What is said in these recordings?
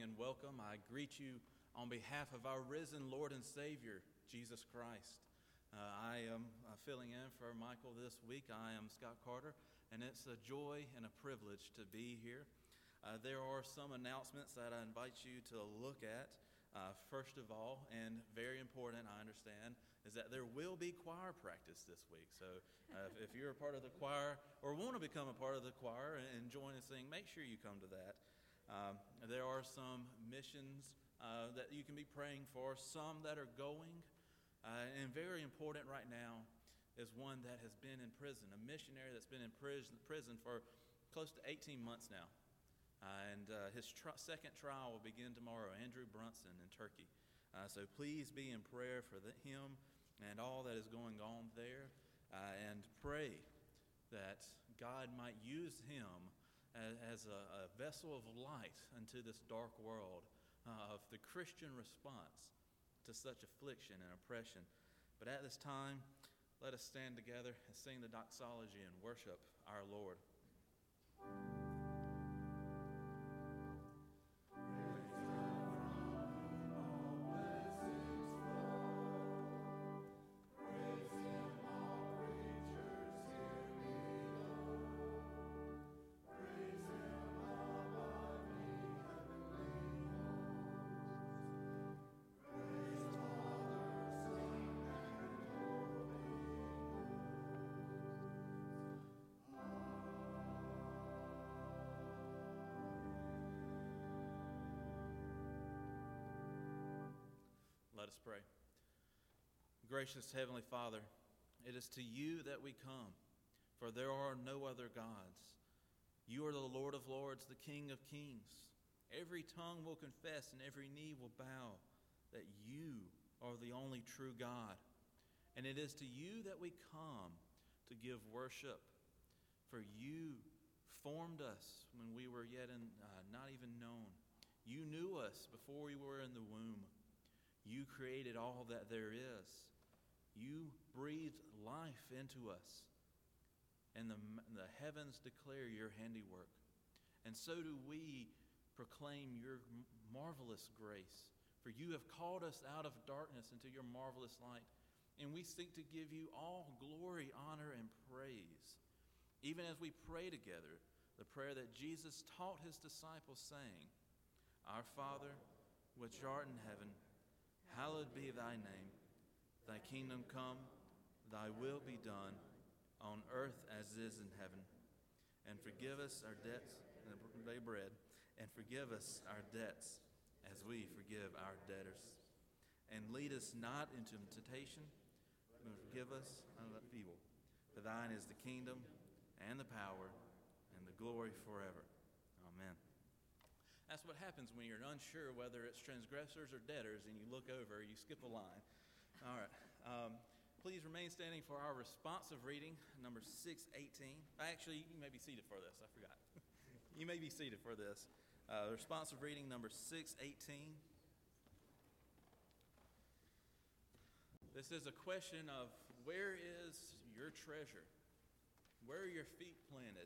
morning and welcome. I greet you on behalf of our risen Lord and Savior, Jesus Christ. I am filling in for Michael this week. I am Scott Carter, and it's a joy and a privilege to be here. There are some announcements that I invite you to look at. First of all, and very important, I understand, is that there will be choir practice this week. So if you're a part of the choir or want to become a part of the choir and join and sing, make sure you come to that. There are some missions that you can be praying for, some that are going. And very important right now is one that has been in prison, a missionary that's been in prison for close to 18 months now. And his second trial will begin tomorrow, Andrew Brunson in Turkey. So please be in prayer for him and all that is going on there. And pray that God might use him as a vessel of light into this dark world of the Christian response to such affliction and oppression. But at this time, let us stand together and sing the doxology and worship our Lord. Let us pray. Gracious Heavenly Father, it is to you that we come, for there are no other gods. You are the Lord of lords, the King of kings. Every tongue will confess and every knee will bow that you are the only true God. And it is to you that we come to give worship, for you formed us when we were yet not even known. You knew us before we were in the womb. You created all that there is. You breathed life into us. And the heavens declare your handiwork. And so do we proclaim your marvelous grace. For you have called us out of darkness into your marvelous light. And we seek to give you all glory, honor, and praise. Even as we pray together, the prayer that Jesus taught his disciples, saying, Our Father, which art in heaven, hallowed be thy name. Thy kingdom come, thy will be done, on earth as it is in heaven. And forgive us our debts, and forgive us our debts as we forgive our debtors. And lead us not into temptation, but forgive us of evil. For thine is the kingdom, and the power, and the glory forever. Amen. That's what happens when you're unsure whether it's transgressors or debtors and you look over, you skip a line. All right. Please remain standing for our responsive reading, number 618. Actually, you may be seated for this. I forgot. You may be seated for this. Responsive reading, number 618. This is a question of where is your treasure? Where are your feet planted?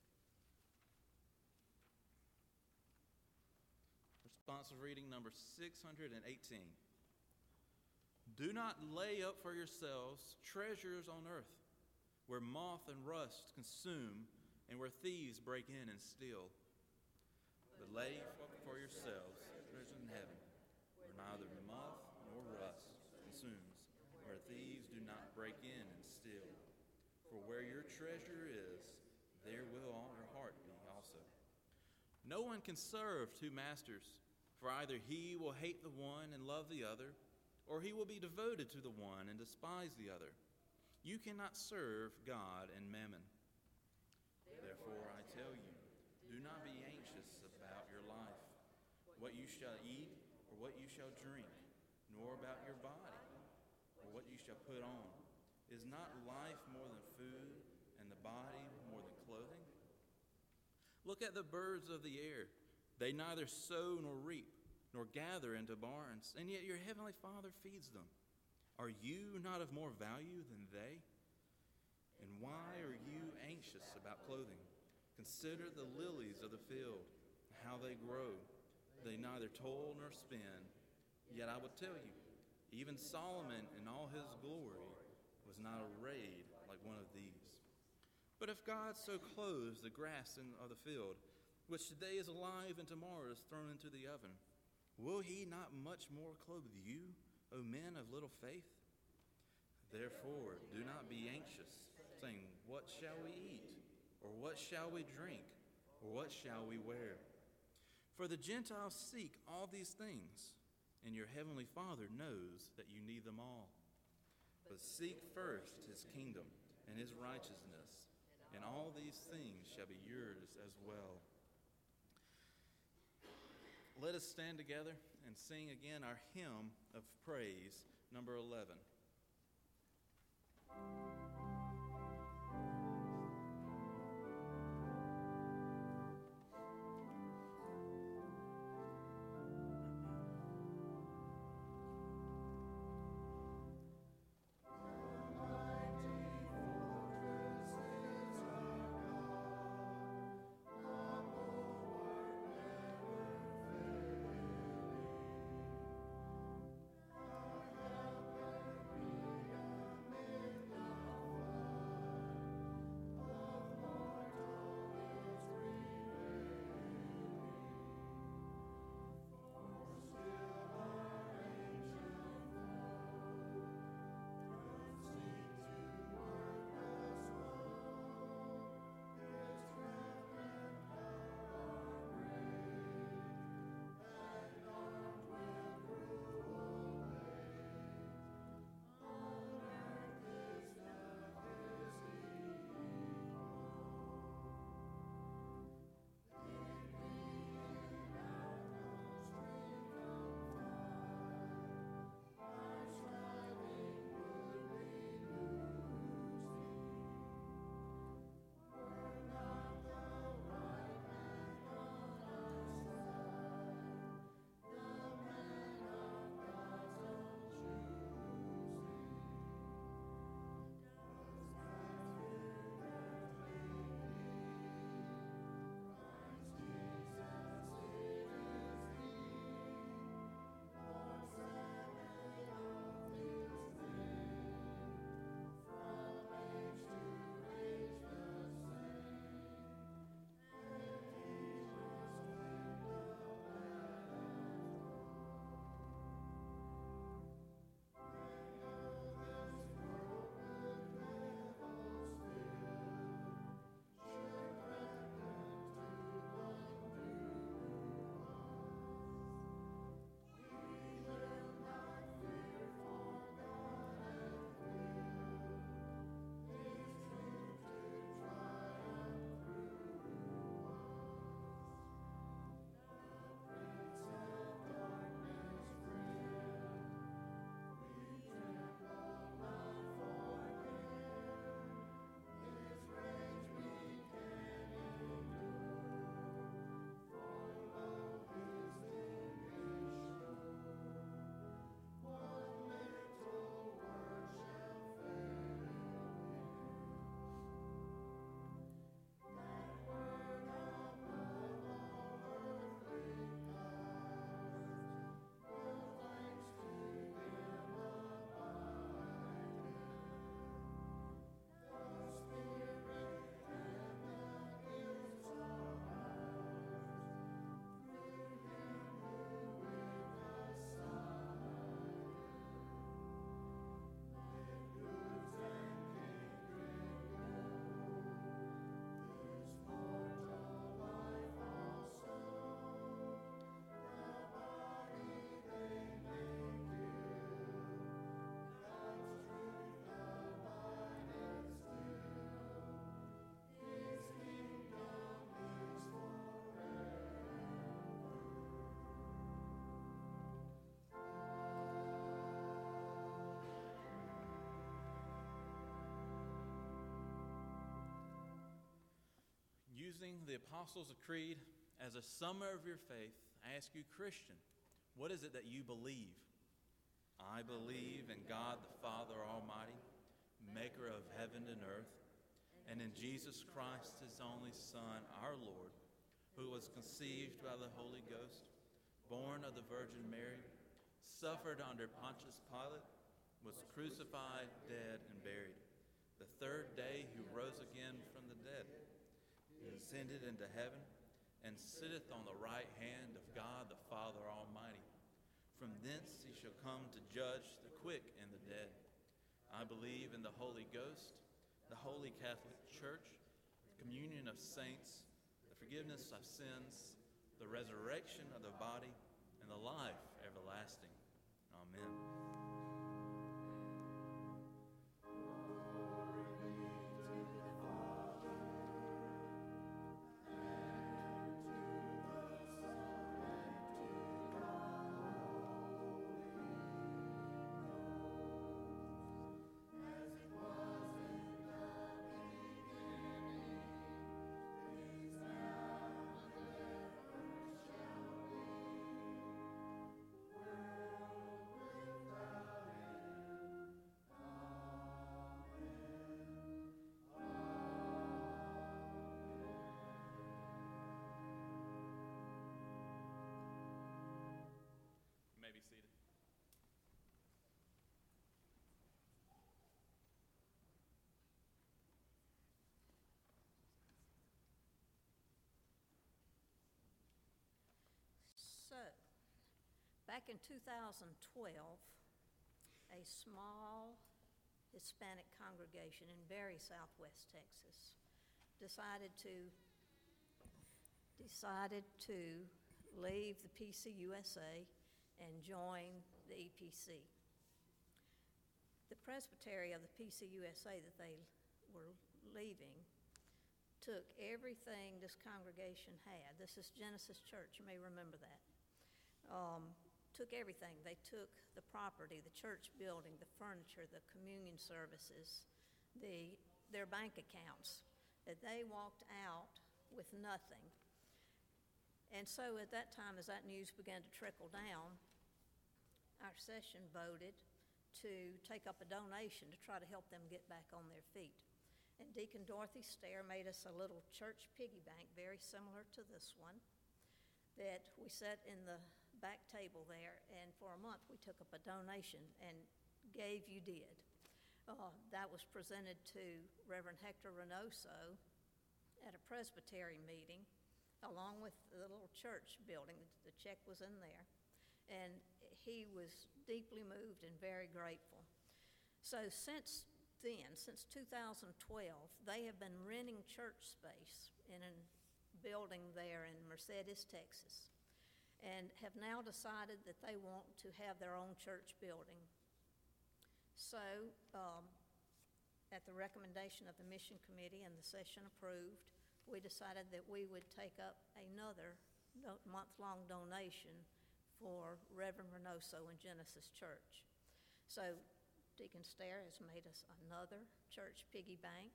Responsive reading number 618. Do not lay up for yourselves treasures on earth, where moth and rust consume, and where thieves break in and steal. But lay up for yourselves treasures in heaven, where neither moth nor rust consumes, where thieves do not break in and steal. For where your treasure is, there will all your heart be also. No one can serve two masters, for either he will hate the one and love the other, or he will be devoted to the one and despise the other. You cannot serve God and mammon. Therefore I tell you, do not be anxious about your life, what you shall eat or what you shall drink, nor about your body, or what you shall put on. Is not life more than food, and the body more than clothing? Look at the birds of the air. They neither sow nor reap, nor gather into barns, and yet your heavenly Father feeds them. Are you not of more value than they? And why are you anxious about clothing? Consider the lilies of the field, how they grow. they neither toil nor spin. Yet I would tell you, even Solomon in all his glory was not arrayed like one of these. But if God so clothes the grass of the field, which today is alive and tomorrow is thrown into the oven, will he not much more clothe you, O men of little faith? Therefore, do not be anxious, saying, what shall we eat? Or what shall we drink? Or what shall we wear? For the Gentiles seek all these things, and your heavenly Father knows that you need them all. But seek first his kingdom and his righteousness, and all these things shall be yours as well. Let us stand together and sing again our hymn of praise, number 11. Using the Apostles' Creed as a summary of your faith, I ask you, Christian, what is it that you believe? I believe in God the Father Almighty, maker of heaven and earth, and in Jesus Christ, his only Son, our Lord, who was conceived by the Holy Ghost, born of the Virgin Mary, suffered under Pontius Pilate, was crucified, dead, and buried. The third day he rose again from the dead, and ascended into heaven, and sitteth on the right hand of God the Father Almighty. From thence he shall come to judge the quick and the dead. I believe in the Holy Ghost, the Holy Catholic Church, the communion of saints, the forgiveness of sins, the resurrection of the body, and the life everlasting. Amen. You may be seated. So, back in 2012, a small Hispanic congregation in very southwest Texas decided to leave the PCUSA and join the EPC. The presbytery of the PCUSA that they were leaving took everything this congregation had. This is Genesis Church, you may remember that. Took everything. They took the property, the church building, the furniture, the communion services, their bank accounts, that they walked out with nothing. And so at that time, as that news began to trickle down, our session voted to take up a donation to try to help them get back on their feet. And Deacon Dorothy Stair made us a little church piggy bank, very similar to this one, that we set in the back table there, and for a month we took up a donation and gave you did. That was presented to Reverend Hector Reynoso at a presbytery meeting, along with the little church building. The check was in there, and he was deeply moved and very grateful. So since then, since 2012, they have been renting church space in a building there in Mercedes, Texas, and have now decided that they want to have their own church building. So, at the recommendation of the mission committee and the session approved, we decided that we would take up another month-long donation for Reverend Reynoso and Genesis Church. So Deacon Stair has made us another church piggy bank.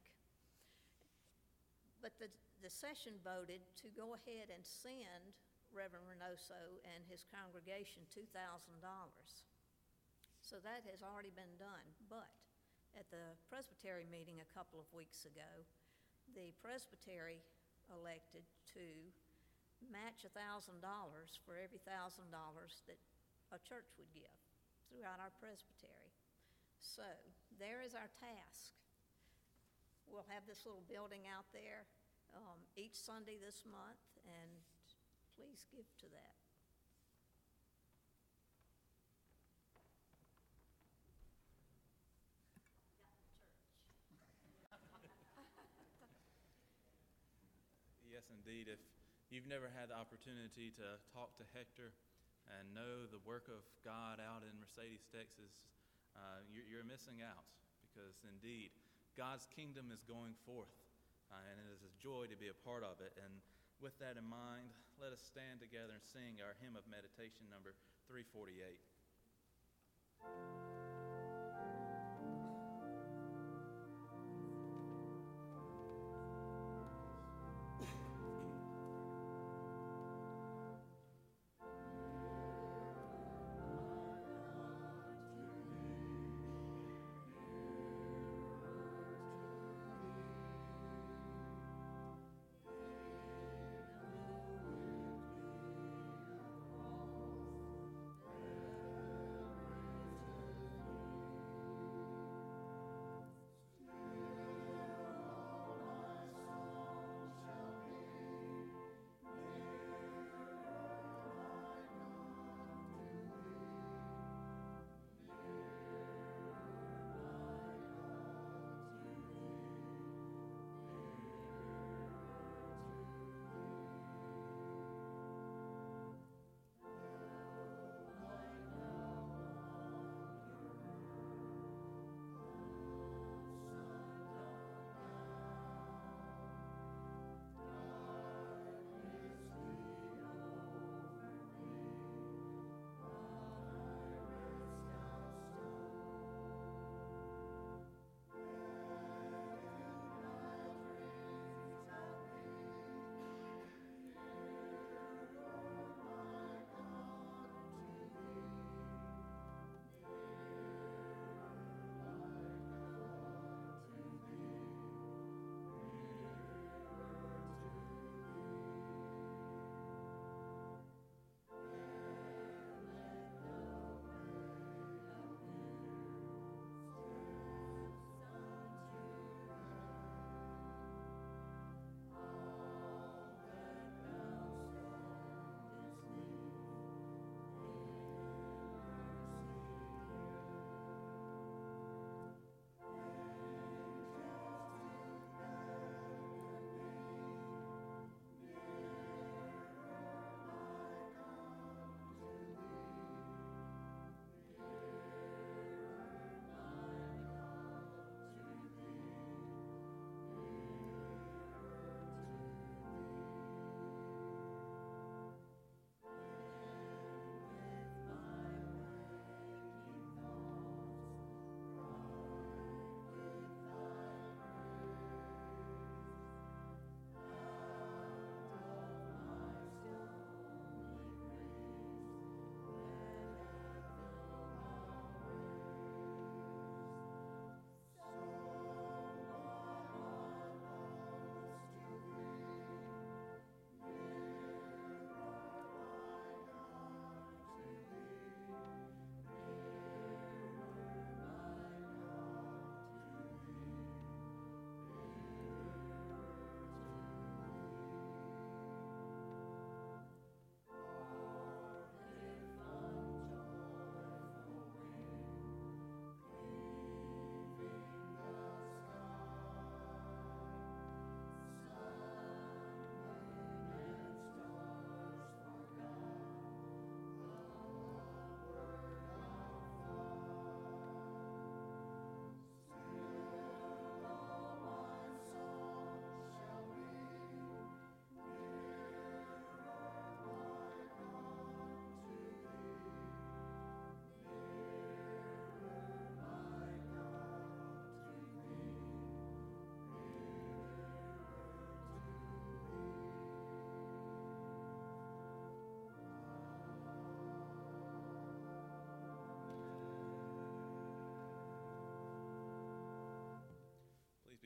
But the session voted to go ahead and send Reverend Reynoso and his congregation $2,000. So that has already been done. But at the presbytery meeting a couple of weeks ago, the presbytery elected to match $1,000 for every $1,000 that a church would give throughout our presbytery. So there is our task. We'll have this little building out there each Sunday this month, and please give to that. Yes, indeed. If you've never had the opportunity to talk to Hector and know the work of God out in Mercedes, Texas, you're missing out, because indeed God's kingdom is going forth, and it is a joy to be a part of it. And with that in mind, let us stand together and sing our hymn of meditation number 348. Thank you.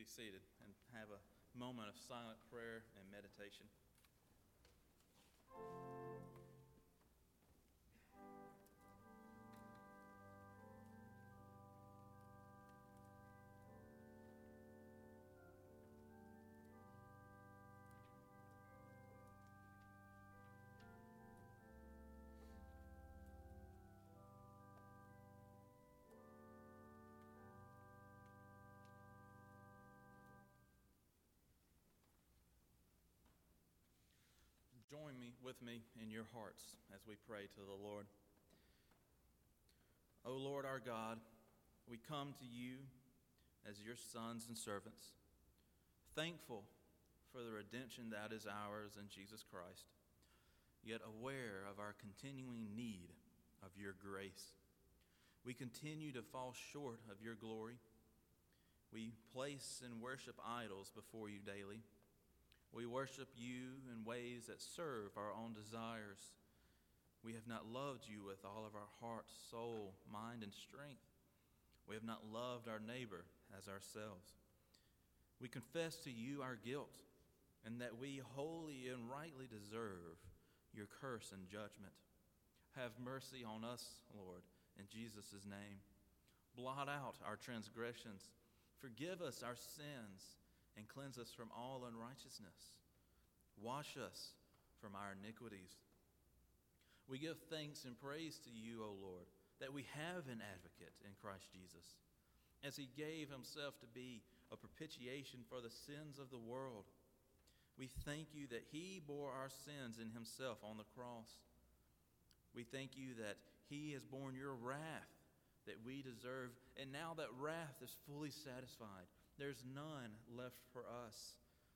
seated and have a moment of silent prayer and meditation. Join with me in your hearts as we pray to the Lord. O Lord our God, we come to you as your sons and servants, thankful for the redemption that is ours in Jesus Christ, yet aware of our continuing need of your grace. We continue to fall short of your glory. We place and worship idols before you daily. We worship you in ways that serve our own desires. We have not loved you with all of our heart, soul, mind, and strength. We have not loved our neighbor as ourselves. We confess to you our guilt and that we wholly and rightly deserve your curse and judgment. Have mercy on us, Lord, in Jesus' name. Blot out our transgressions. Forgive us our sins and cleanse us from all unrighteousness. Wash us from our iniquities. We give thanks and praise to you, O Lord, that we have an advocate in Christ Jesus, as he gave himself to be a propitiation for the sins of the world. We thank you that he bore our sins in himself on the cross. We thank you that he has borne your wrath that we deserve, and now that wrath is fully satisfied. There's none left for us.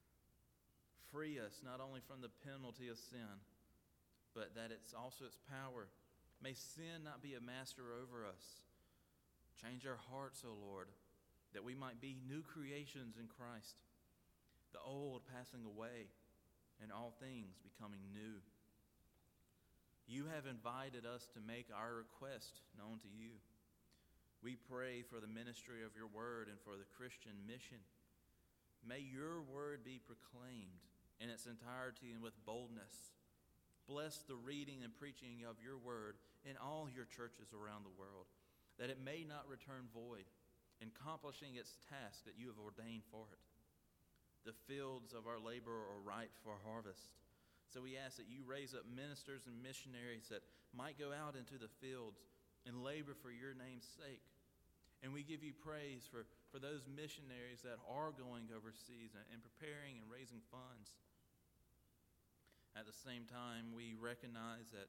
Free us not only from the penalty of sin, but that it's also its power. May sin not be a master over us. Change our hearts, O Lord, that we might be new creations in Christ, the old passing away and all things becoming new. You have invited us to make our request known to you. We pray for the ministry of your word and for the Christian mission. May your word be proclaimed in its entirety and with boldness. Bless the reading and preaching of your word in all your churches around the world, that it may not return void, accomplishing its task that you have ordained for it. The fields of our labor are ripe for harvest. So we ask that you raise up ministers and missionaries that might go out into the fields and labor for your name's sake. And we give you praise for those missionaries that are going overseas and preparing and raising funds. At the same time, we recognize that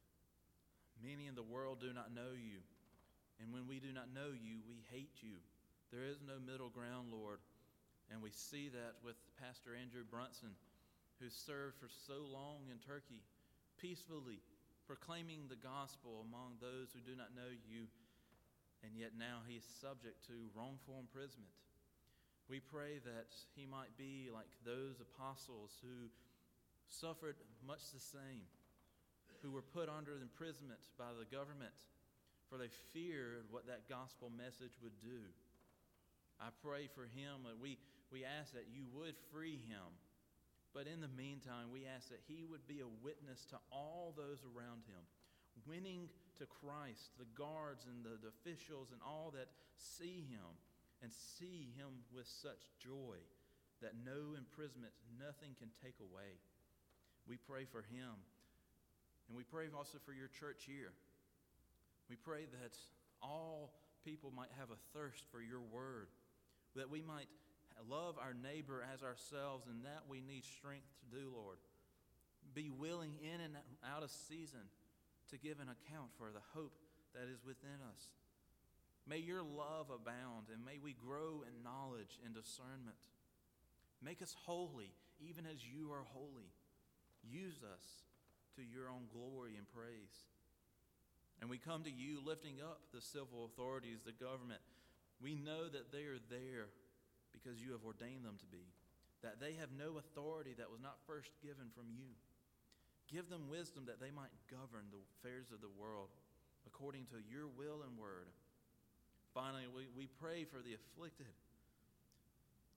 many in the world do not know you. And when we do not know you, we hate you. There is no middle ground, Lord. And we see that with Pastor Andrew Brunson, who served for so long in Turkey, peacefully proclaiming the gospel among those who do not know you, and yet now he is subject to wrongful imprisonment. We pray that he might be like those apostles who suffered much the same, who were put under imprisonment by the government, for they feared what that gospel message would do. I pray for him, that we ask that you would free him. But in the meantime, we ask that he would be a witness to all those around him, winning to Christ, the guards and the officials and all that see him, and see him with such joy that no imprisonment, nothing can take away. We pray for him. And we pray also for your church here. We pray that all people might have a thirst for your word, that we might love our neighbor as ourselves, and that we need strength to do, Lord. Be willing in and out of season to give an account for the hope that is within us. May your love abound, and may we grow in knowledge and discernment. Make us holy, even as you are holy. Use us to your own glory and praise. And we come to you lifting up the civil authorities, the government. We know that they are there because you have ordained them to be, that they have no authority that was not first given from you. Give them wisdom that they might govern the affairs of the world according to your will and word. Finally, we pray for the afflicted,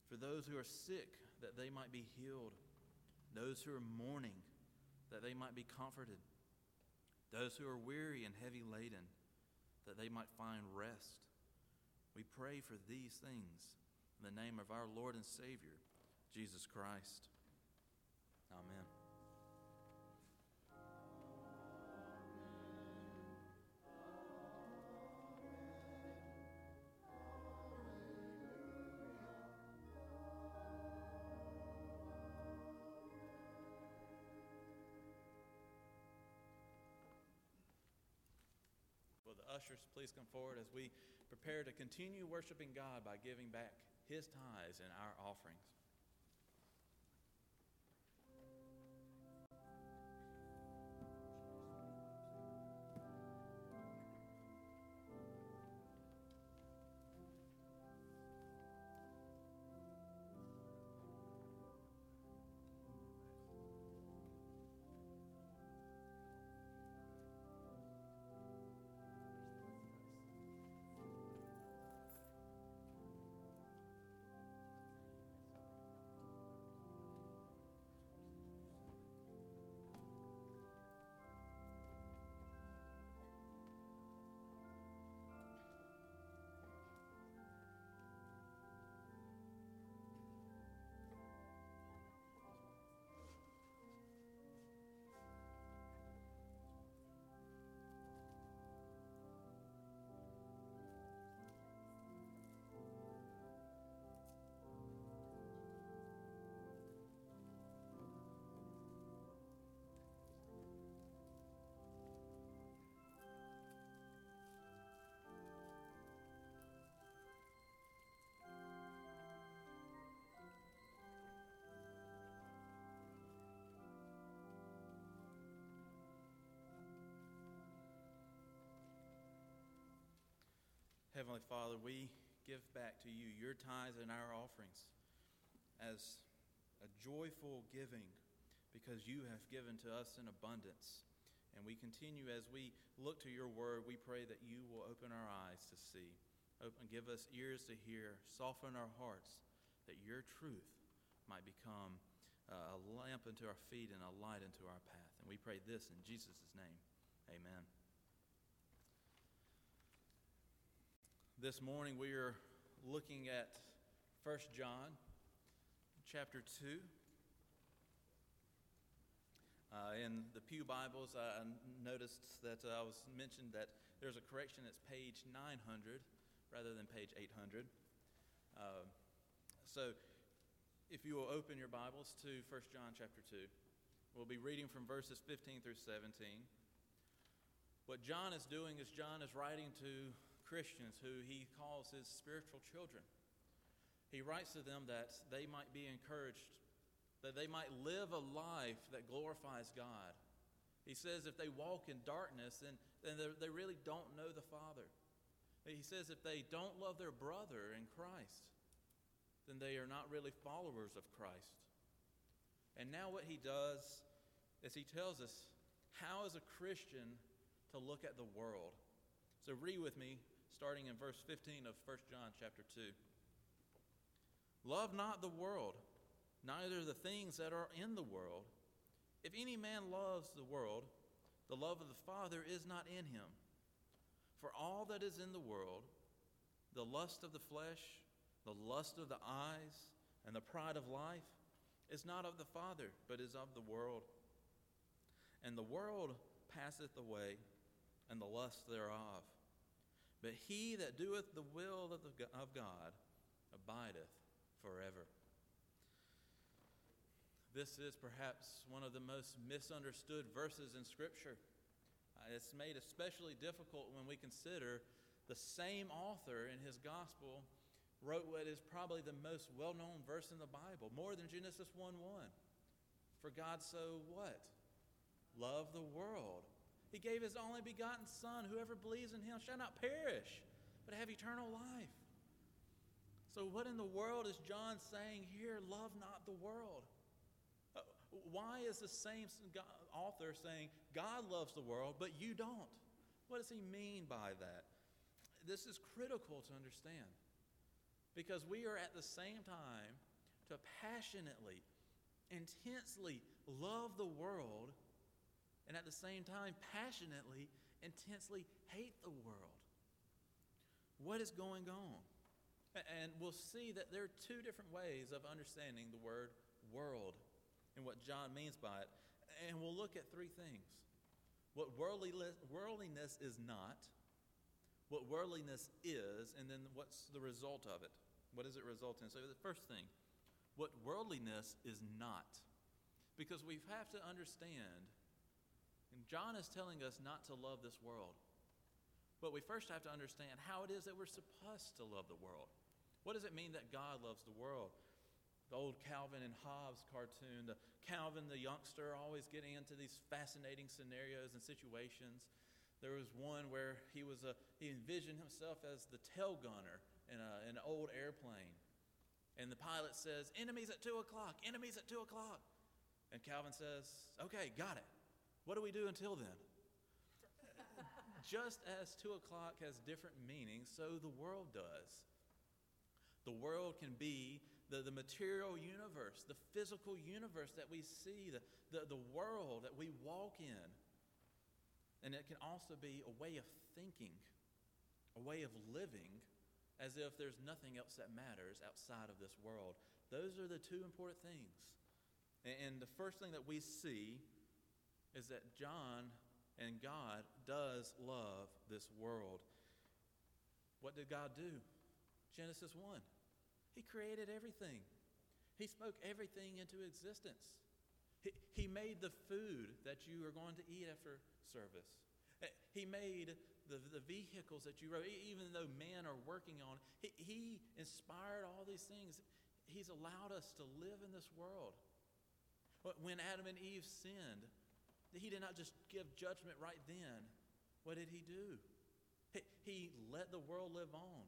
For those who are sick, that they might be healed. Those who are mourning, that they might be comforted. Those who are weary and heavy laden, that they might find rest. We pray for these things in the name of our Lord and Savior, Jesus Christ. Amen. Will the ushers please come forward as we prepare to continue worshiping God by giving back His tithes and our offerings. Heavenly Father, we give back to you your tithes and our offerings as a joyful giving because you have given to us in abundance. And we continue as we look to your word, we pray that you will open our eyes to see, give us ears to hear, soften our hearts, that your truth might become a lamp unto our feet and a light unto our path. And we pray this in Jesus' name. Amen. This morning we are looking at 1 John chapter 2. In the Pew Bibles, I noticed that I was mentioned that there's a correction. It's page 900 rather than page 800. So if you will open your Bibles to 1 John chapter 2, we'll be reading from verses 15 through 17. What John is doing is John is writing to Christians who he calls his spiritual children. He writes to them that they might be encouraged, that they might live a life that glorifies God. He says if they walk in darkness, then they really don't know the Father. He says if they don't love their brother in Christ, then they are not really followers of Christ. And now what he does is he tells us how as a Christian to look at the world. So read with me, starting in verse 15 of 1 John chapter 2. Love not the world, neither the things that are in the world. If any man loves the world, the love of the Father is not in him. For all that is in the world, the lust of the flesh, the lust of the eyes, and the pride of life, is not of the Father, but is of the world. And the world passeth away, and the lust thereof. But he that doeth the will of God abideth forever. This is perhaps one of the most misunderstood verses in Scripture. It's made especially difficult when we consider the same author in his gospel wrote what is probably the most well-known verse in the Bible, more than Genesis 1:1. For God so what? Loved the world. He gave his only begotten Son. Whoever believes in him shall not perish, but have eternal life. So what in the world is John saying here? Love not the world. Why is the same author saying God loves the world, but you don't? What does he mean by that? This is critical to understand. because we are at the same time to passionately, intensely love the world, and at the same time passionately, intensely hate the world. What is going on? And we'll see that there are two different ways of understanding the word world and what John means by it. And we'll look at three things. What worldliness is not, what worldliness is, and then what's the result of it. What does it result in? So the first thing, what worldliness is not. Because we have to understand, and John is telling us not to love this world. But we first have to understand how it is that we're supposed to love the world. What does it mean that God loves the world? The old Calvin and Hobbes cartoon, the Calvin, the youngster, always getting into these fascinating scenarios and situations. There was one where he envisioned himself as the tail gunner in an old airplane. And the pilot says, "Enemies at 2 o'clock, enemies at 2 o'clock." And Calvin says, "Okay, got it. What do we do until then?" Just as 2 o'clock has different meanings, so the world does. The world can be the material universe, the physical universe that we see, the world that we walk in. And it can also be a way of thinking, a way of living, as if there's nothing else that matters outside of this world. Those are the two important things. And the first thing that we see is that John and God does love this world. What did God do? Genesis 1. He created everything. He spoke everything into existence. He made the food that you are going to eat after service. He made the vehicles that you rode, even though men are working on. He inspired all these things. He's allowed us to live in this world. When Adam and Eve sinned, he did not just give judgment right then. What did he do? He let the world live on.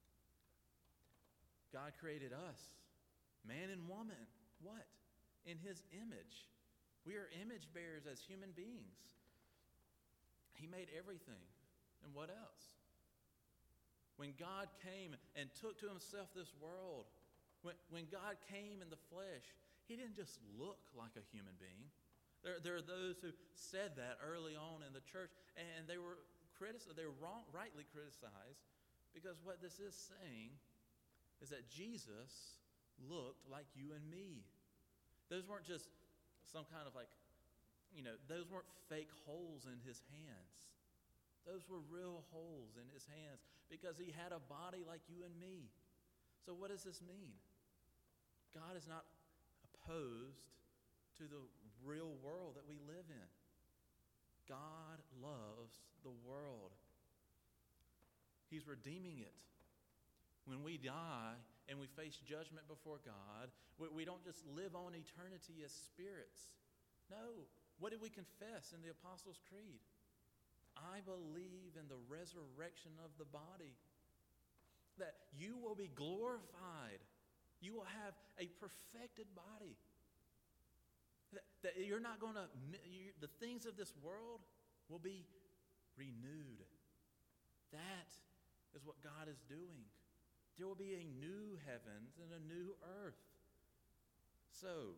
God created us, man and woman. What? In his image. We are image bearers as human beings. He made everything. And what else? When God came and took to himself this world, when God came in the flesh, he didn't just look like a human being. There are those who said that early on in the church, and they were rightly criticized, because what this is saying is that Jesus looked like you and me. Those weren't just some kind of those weren't fake holes in his hands. Those were real holes in his hands because he had a body like you and me. So what does this mean? God is not opposed to the real world that we live in. God loves the world. He's redeeming it. When we die and we face judgment before God, we don't just live on eternity as spirits. No. What did we confess in the Apostles' Creed? I believe in the resurrection of the body. That you will be glorified. You will have a perfected body. That you're not going to, the things of this world will be renewed. That is what God is doing. There will be a new heavens and a new earth. So,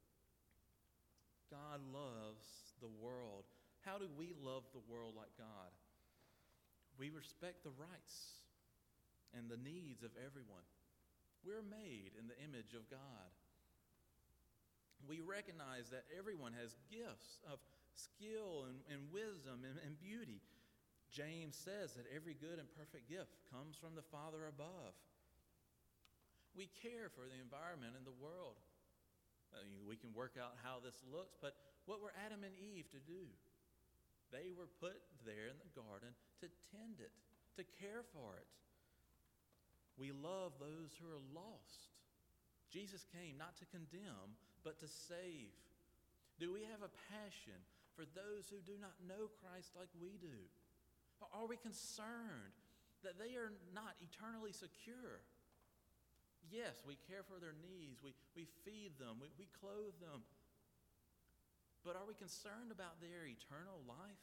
God loves the world. How do we love the world like God? We respect the rights and the needs of everyone. We're made in the image of God. We recognize that everyone has gifts of skill and wisdom and beauty. James says that every good and perfect gift comes from the Father above. We care for the environment and the world. We can work out how this looks, but what were Adam and Eve to do? They were put there in the garden to tend it, to care for it. We love those who are lost. Jesus came not to condemn, but to save. Do we have a passion for those who do not know Christ like we do? Are we concerned that they are not eternally secure? Yes, we care for their needs. We feed them. We clothe them. But are we concerned about their eternal life?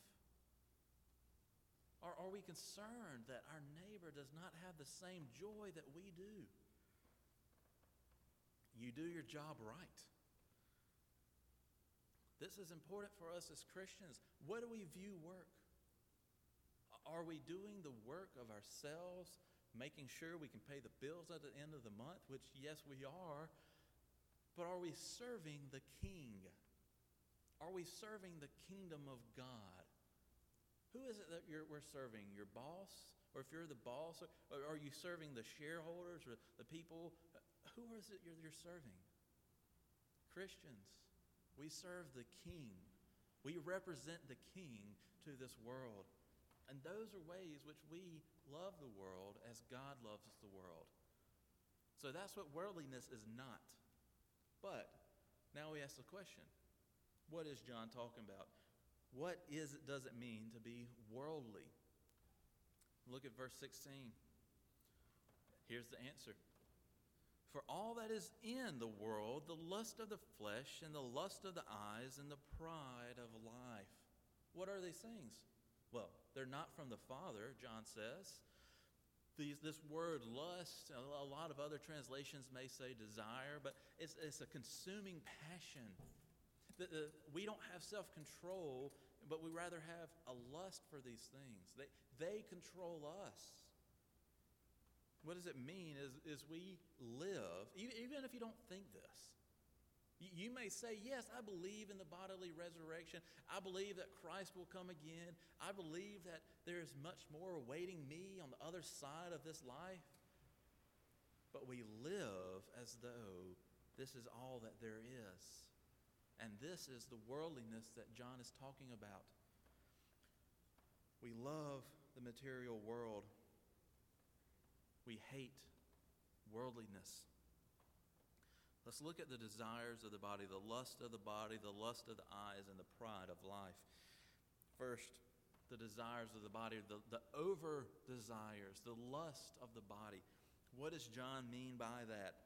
Or are we concerned that our neighbor does not have the same joy that we do? you do your job right. This is important for us as Christians. What do we view work? Are we doing the work of ourselves, making sure we can pay the bills at the end of the month, which, yes, we are, but are we serving the King? Are we serving the kingdom of God? Who is it that we're serving? Your boss? Or if you're the boss, or are you serving the shareholders or the people? Who is it you're serving? Christians, we serve the King. We represent the King to this world. And those are ways which we love the world as God loves the world. So that's what worldliness is not. But now we ask the question, what is John talking about? What does it mean to be worldly? Look at verse 16. Here's the answer. For all that is in the world, the lust of the flesh and the lust of the eyes and the pride of life. What are these things? Well, they're not from the Father, John says. This word lust, a lot of other translations may say desire, but it's a consuming passion. We don't have self-control, but we rather have a lust for these things. They control us. What does it mean is we live, even if you don't think this. You may say, yes, I believe in the bodily resurrection. I believe that Christ will come again. I believe that there is much more awaiting me on the other side of this life. But we live as though this is all that there is. And this is the worldliness that John is talking about. We love the material world. We hate worldliness. Let's look at the desires of the body, the lust of the body, the lust of the eyes, and the pride of life. First, the desires of the body, the over-desires, the lust of the body. What does John mean by that?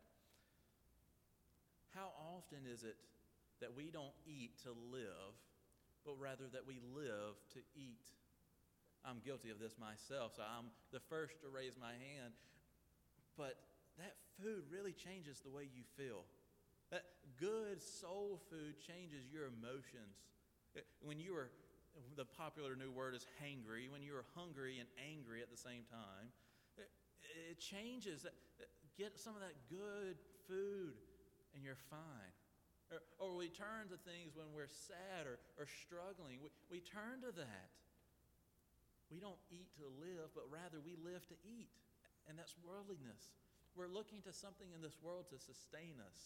How often is it that we don't eat to live, but rather that we live to eat? I'm guilty of this myself, so I'm the first to raise my hand. But that food really changes the way you feel. That good soul food changes your emotions. When you are, the popular new word is hangry, when you are hungry and angry at the same time, it changes. Get some of that good food and you're fine. Or we turn to things when we're sad or struggling. We turn to that. We don't eat to live, but rather we live to eat. And that's worldliness. We're looking to something in this world to sustain us.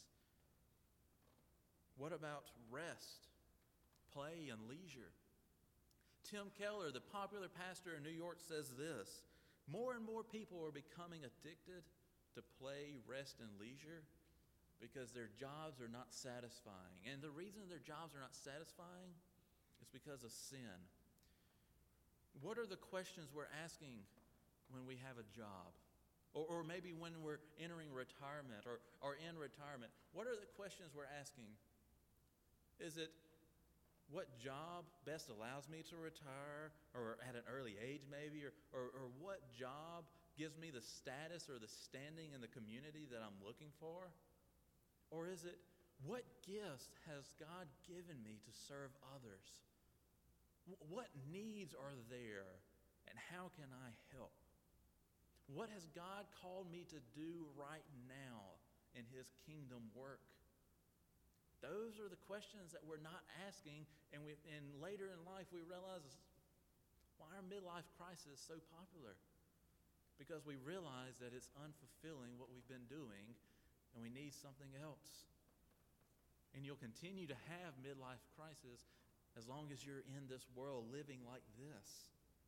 What about rest, play, and leisure? Tim Keller, the popular pastor in New York, says this: more and more people are becoming addicted to play, rest, and leisure because their jobs are not satisfying. And the reason their jobs are not satisfying is because of sin. What are the questions we're asking when we have a job? Or maybe when we're entering retirement or in retirement? What are the questions we're asking? Is it, what job best allows me to retire, or at an early age maybe, or what job gives me the status or the standing in the community that I'm looking for? Or is it, what gifts has God given me to serve others? What needs are there, and how can I help? What has God called me to do right now in His kingdom work? Those are the questions that we're not asking, and later in life we realize why our midlife crisis is so popular. Because we realize that it's unfulfilling what we've been doing, and we need something else. And you'll continue to have midlife crisis as long as you're in this world living like this.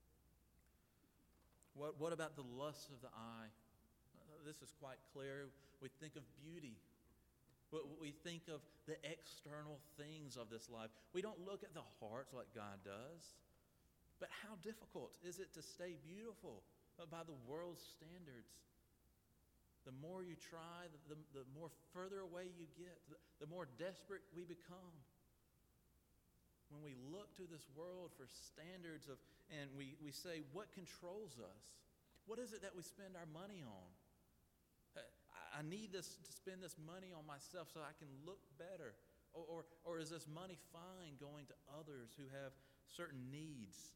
What about the lust of the eye? This is quite clear. We think of beauty. We think of the external things of this life. We don't look at the heart like God does. But how difficult is it to stay beautiful by the world's standards? The more you try, the more further away you get, the more desperate we become. When we look to this world for standards and we say, what controls us? What is it that we spend our money on? I need to spend this money on myself so I can look better. Or is this money fine going to others who have certain needs?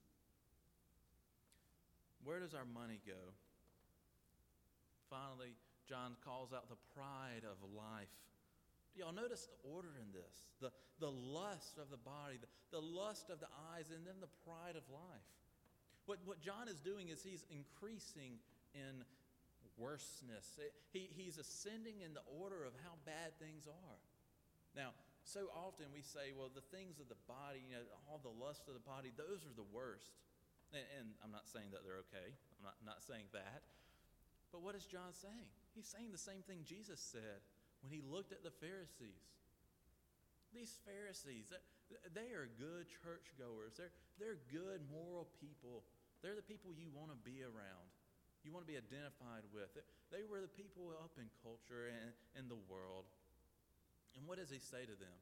Where does our money go? Finally, John calls out the pride of life. Do y'all notice the order in this? The lust of the body, the lust of the eyes, and then the pride of life. What John is doing is he's increasing in worseness. He's ascending in the order of how bad things are. Now, so often we say, well, the things of the body, all the lust of the body, those are the worst. And I'm not saying that they're okay. I'm not saying that. But what is John saying? He's saying the same thing Jesus said when he looked at the Pharisees. These Pharisees, they are good churchgoers. They're good moral people. They're the people you want to be around. You want to be identified with. They were the people up in culture and in the world. And what does he say to them?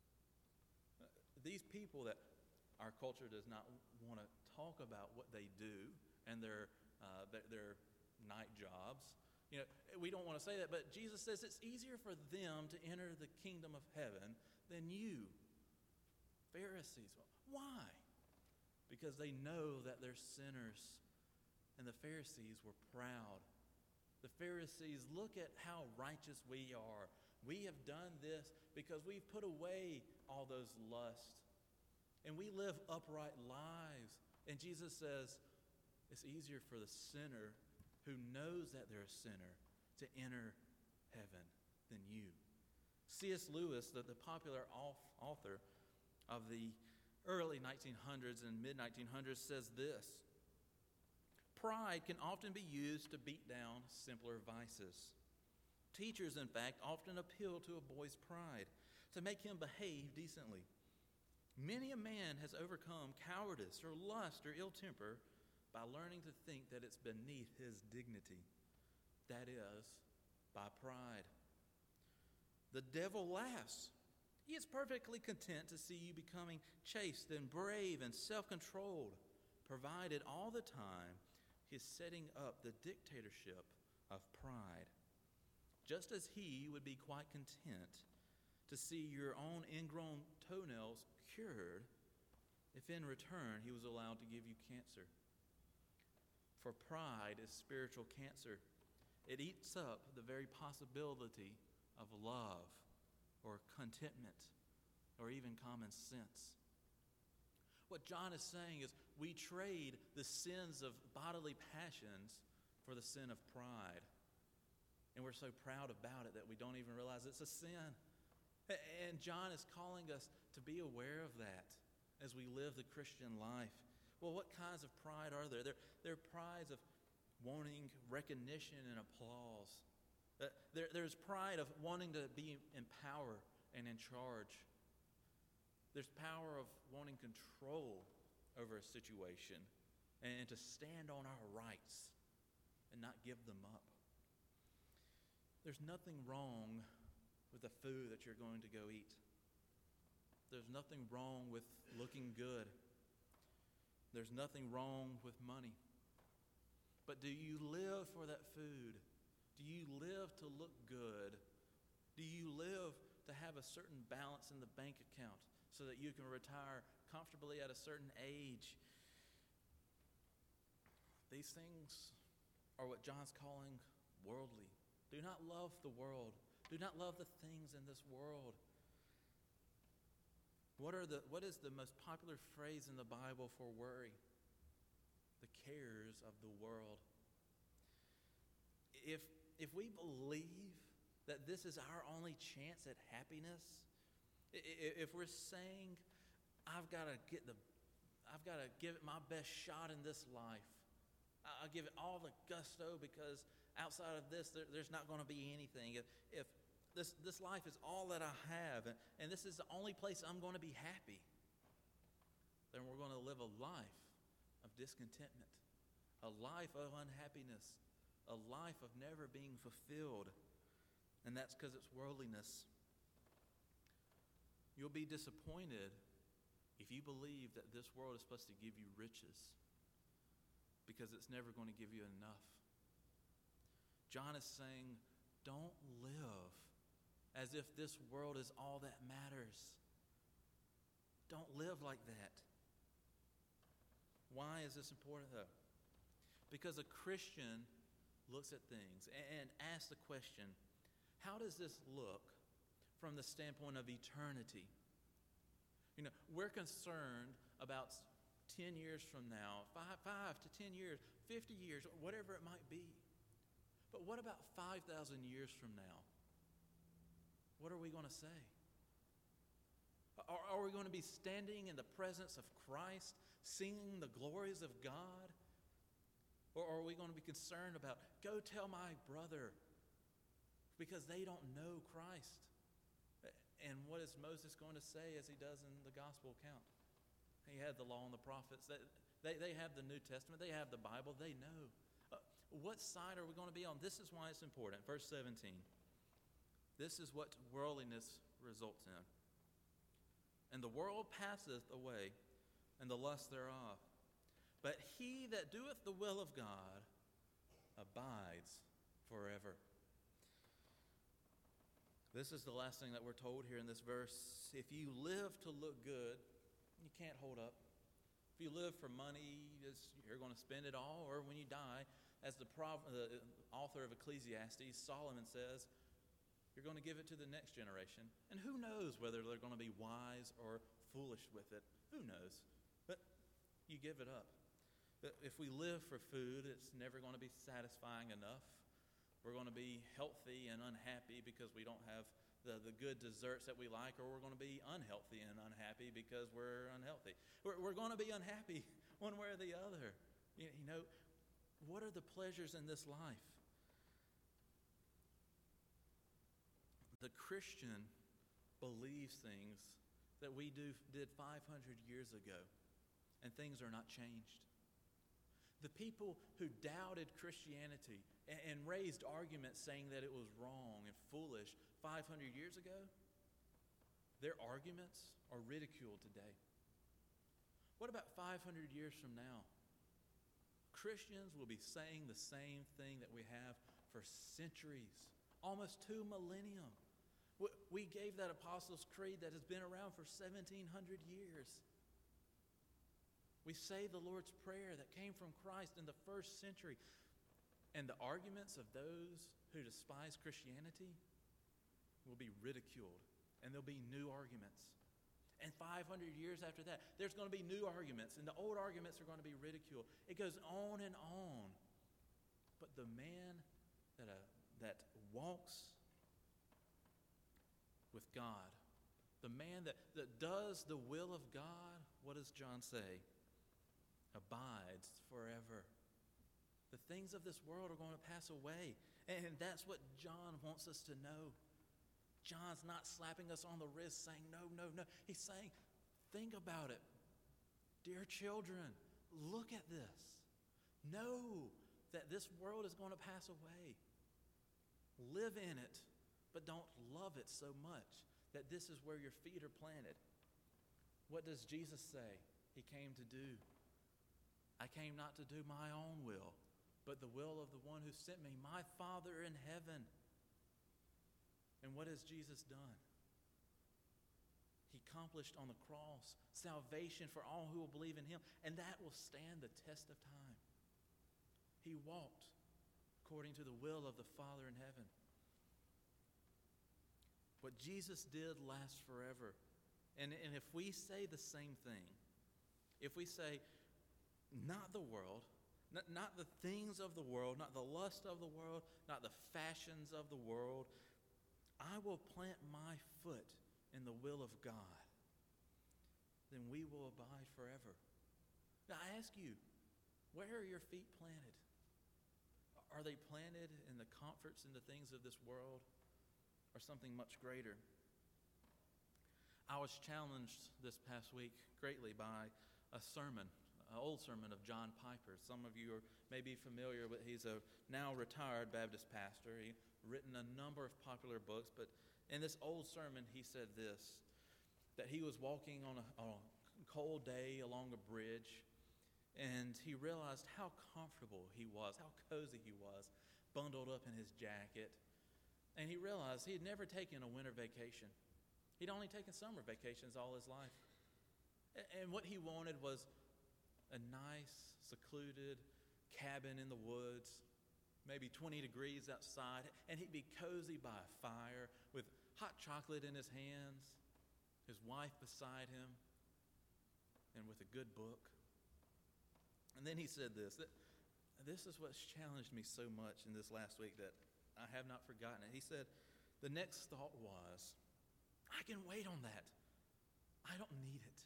These people that our culture does not want to talk about what they do and their night jobs. We don't want to say that, but Jesus says it's easier for them to enter the kingdom of heaven than you, Pharisees. Why? Because they know that they're sinners, and the Pharisees were proud. The Pharisees, look at how righteous we are. We have done this because we've put away all those lusts, and we live upright lives. And Jesus says it's easier for the sinner who knows that they're a sinner to enter heaven than you. C.S. Lewis, the popular author of the early 1900s and mid-1900s, says this: pride can often be used to beat down simpler vices. Teachers, in fact, often appeal to a boy's pride to make him behave decently. Many a man has overcome cowardice or lust or ill temper by learning to think that it's beneath his dignity. That is, by pride. The devil laughs. He is perfectly content to see you becoming chaste and brave and self-controlled, provided all the time he's setting up the dictatorship of pride. Just as he would be quite content to see your own ingrown toenails cured if in return he was allowed to give you cancer. For pride is spiritual cancer. It eats up the very possibility of love or contentment or even common sense. What John is saying is we trade the sins of bodily passions for the sin of pride. And we're so proud about it that we don't even realize it's a sin. And John is calling us to be aware of that as we live the Christian life. Well, what kinds of pride are there? There are prides of wanting recognition and applause. There's pride of wanting to be in power and in charge. There's power of wanting control over a situation and to stand on our rights and not give them up. There's nothing wrong with the food that you're going to go eat. There's nothing wrong with looking good. There's nothing wrong with money. But do you live for that food? Do you live to look good? Do you live to have a certain balance in the bank account so that you can retire comfortably at a certain age? These things are what John's calling worldly. Do not love the world. Do not love the things in this world. What is the most popular phrase in the Bible for worry? The cares of the world. If we believe that this is our only chance at happiness, if we're saying I've got to give it my best shot in this life, I'll give it all the gusto because outside of this, there's not going to be anything. If this life is all that I have, and this is the only place I'm going to be happy, then we're going to live a life of discontentment, a life of unhappiness, a life of never being fulfilled. And that's because it's worldliness. You'll be disappointed if you believe that this world is supposed to give you riches, because it's never going to give you enough. John is saying, don't live as if this world is all that matters. Don't live like that. Why is this important, though? Because a Christian looks at things and asks the question, how does this look from the standpoint of eternity? You know, we're concerned about 10 years from now, 5 to 10 years, 50 years, whatever it might be. But what about 5,000 years from now? What are we going to say? Are we going to be standing in the presence of Christ, singing the glories of God? Or are we going to be concerned about, go tell my brother, because they don't know Christ? And what is Moses going to say as he does in the gospel account? He had the law and the prophets. They have the New Testament. They have the Bible. They know. What side are we going to be on? This is why it's important. Verse 17. This is what worldliness results in. And the world passeth away, and the lust thereof. But he that doeth the will of God abides forever. This is the last thing that we're told here in this verse. If you live to look good, you can't hold up. If you live for money, you're going to spend it all. Or when you die, as the author of Ecclesiastes, Solomon says, you're going to give it to the next generation. And who knows whether they're going to be wise or foolish with it. Who knows? But you give it up. If we live for food, it's never going to be satisfying enough. We're going to be healthy and unhappy because we don't have the good desserts that we like, or we're going to be unhealthy and unhappy because we're unhealthy. We're going to be unhappy one way or the other. You know, what are the pleasures in this life? The Christian believes things that we did 500 years ago, and things are not changed. The people who doubted Christianity and raised arguments saying that it was wrong and foolish 500 years ago, their arguments are ridiculed today. What about 500 years from now? Christians will be saying the same thing that we have for centuries, almost 2 millennium. We gave that Apostles' Creed that has been around for 1,700 years. We say the Lord's Prayer that came from Christ in the first century. And the arguments of those who despise Christianity will be ridiculed. And there'll be new arguments. And 500 years after that, there's going to be new arguments. And the old arguments are going to be ridiculed. It goes on and on. But the man that walks with God, the man that does the will of God, what does John say? Abides forever. The things of this world are going to pass away. And that's what John wants us to know. John's not slapping us on the wrist saying, no, no, no. He's saying, think about it. Dear children, look at this. Know that this world is going to pass away. Live in it, but don't love it so much that this is where your feet are planted. What does Jesus say he came to do? I came not to do my own will, but the will of the one who sent me, my Father in heaven. And what has Jesus done? He accomplished on the cross salvation for all who will believe in him, and that will stand the test of time. He walked according to the will of the Father in heaven. What Jesus did lasts forever. And if we say the same thing, if we say, not the world, not the things of the world, not the lust of the world, not the fashions of the world, I will plant my foot in the will of God, then we will abide forever. Now I ask you, where are your feet planted? Are they planted in the comforts and the things of this world, or something much greater? I was challenged this past week greatly by a sermon, an old sermon of John Piper. Some of you may be familiar with, he's a now retired Baptist pastor. He's written a number of popular books, but in this old sermon he said this, that he was walking on a cold day along a bridge, and he realized how comfortable he was, how cozy he was, bundled up in his jacket, And he realized he had never taken a winter vacation. He'd only taken summer vacations all his life. And what he wanted was a nice, secluded cabin in the woods, maybe 20 degrees outside, and he'd be cozy by a fire with hot chocolate in his hands, his wife beside him, and with a good book. And then he said this is what's challenged me so much in this last week that I have not forgotten it. He said, the next thought was, I can wait on that. I don't need it.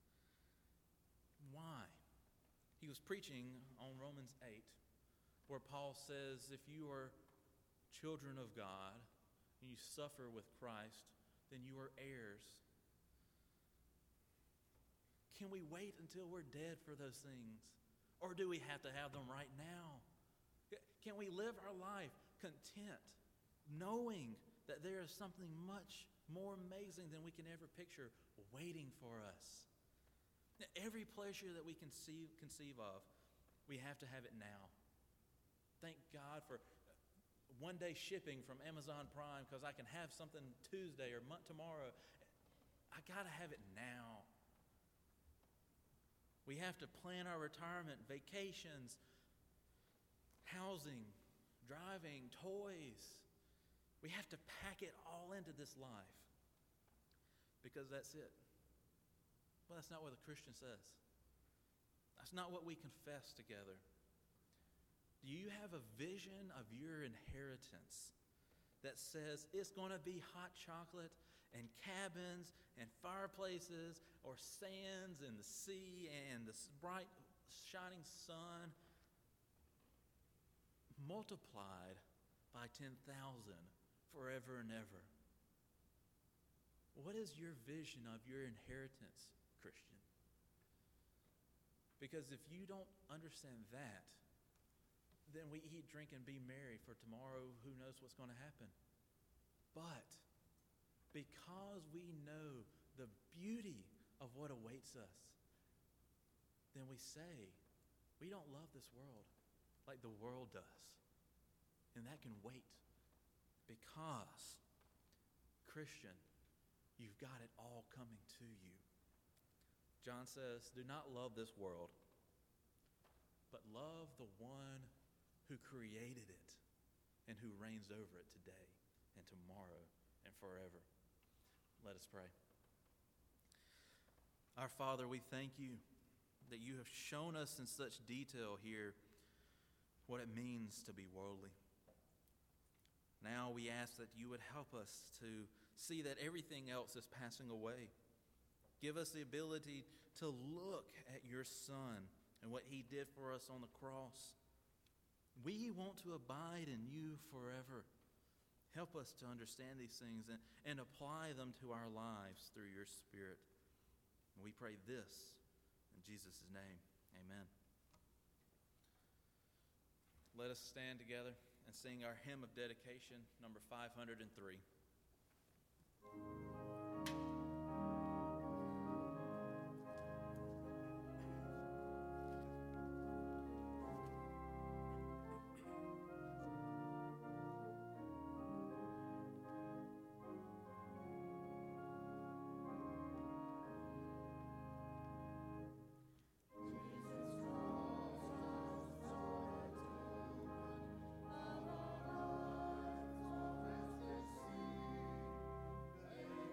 Why? He was preaching on Romans 8, where Paul says, if you are children of God and you suffer with Christ, then you are heirs. Can we wait until we're dead for those things? Or do we have to have them right now? Can we live our life content, knowing that there is something much more amazing than we can ever picture waiting for us? Every pleasure that we conceive of, we have to have it now. Thank God for one-day shipping from Amazon Prime because I can have something Tuesday or tomorrow. I got to have it now. We have to plan our retirement, vacations, housing, driving, toys. We have to pack it all into this life because that's it. Well, that's not what the Christian says. That's not what we confess together. Do you have a vision of your inheritance that says it's going to be hot chocolate and cabins and fireplaces or sands and the sea and the bright shining sun multiplied by 10,000 forever and ever? What is your vision of your inheritance, Christian? Because if you don't understand that, then we eat, drink, and be merry, for tomorrow who knows what's going to happen. But because we know the beauty of what awaits us, then we say, we don't love this world like the world does. And that can wait. Because, Christian, you've got it all coming to you. John says, do not love this world, but love the one who created it and who reigns over it today and tomorrow and forever. Let us pray. Our Father, we thank you that you have shown us in such detail here what it means to be worldly. Now we ask that you would help us to see that everything else is passing away. Give us the ability to look at your Son and what he did for us on the cross. We want to abide in you forever. Help us to understand these things and apply them to our lives through your Spirit. And we pray this in Jesus' name. Amen. Let us stand together and sing our hymn of dedication, number 503. Jesus calls us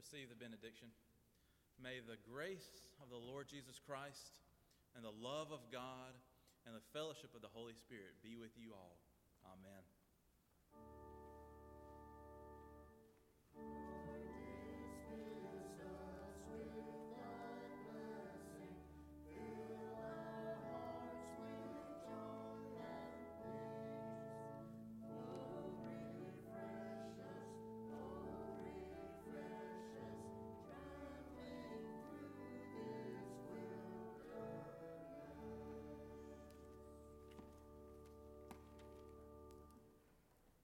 receive the benediction. May the grace of the Lord Jesus Christ and the love of God and the fellowship of the Holy Spirit be with you all. Amen.